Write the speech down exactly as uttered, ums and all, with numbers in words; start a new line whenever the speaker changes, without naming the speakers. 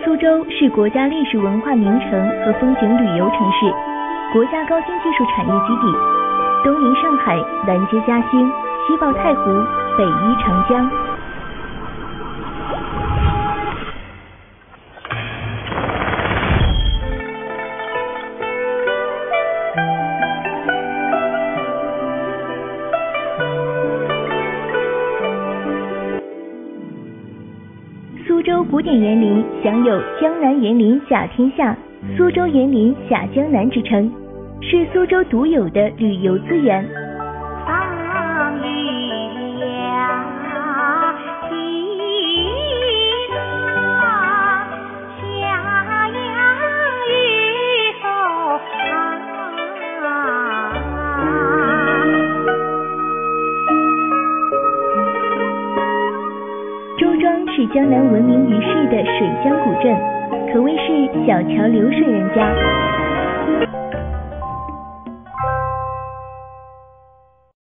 苏州是国家历史文化名城和风景旅游城市，国家高新技术产业基地，东临上海，南接嘉兴，西抱太湖，北依长江。苏州古典园林享有江南园林甲天下、苏州园林甲江南之称，是苏州独有的旅游资源。
放雨呀，起浪，下呀雨风啊。
周庄是江南闻名于世的水乡古镇，可谓是小桥流水人家。